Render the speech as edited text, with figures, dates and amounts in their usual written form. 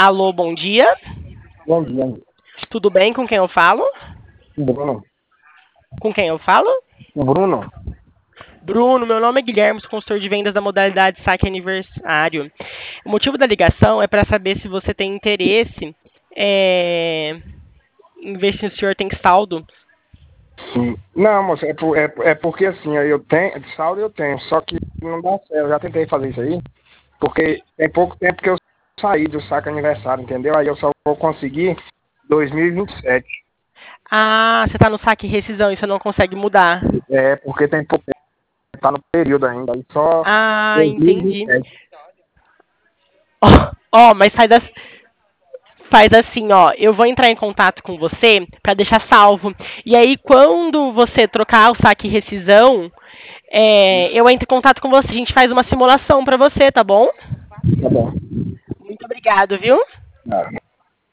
Alô, bom dia. Bom dia, Tudo bem? Com quem eu falo? Bruno. Com quem eu falo? Bruno? Bruno, meu nome é Guilherme, sou consultor de vendas da modalidade Saque Aniversário. O motivo da ligação é para saber se você tem interesse em ver se o senhor tem saldo. Sim. Não, moça, é porque assim, eu tenho, de saldo eu tenho, só que não dá certo. Eu já tentei fazer isso aí, porque tem pouco tempo que eu saí do saque aniversário, entendeu? Aí eu só vou conseguir 2027. Ah, você está no saque rescisão e você não consegue mudar. É, porque tem pouco tempo, tá no período ainda, aí só Ah, entendi. 2027. Ó, mas faz assim, ó, eu vou entrar em contato com você para deixar salvo. E aí, quando você trocar o saque rescisão, eu entro em contato com você. A gente faz uma simulação para você, tá bom? Tá bom. Muito obrigado, viu? Ah.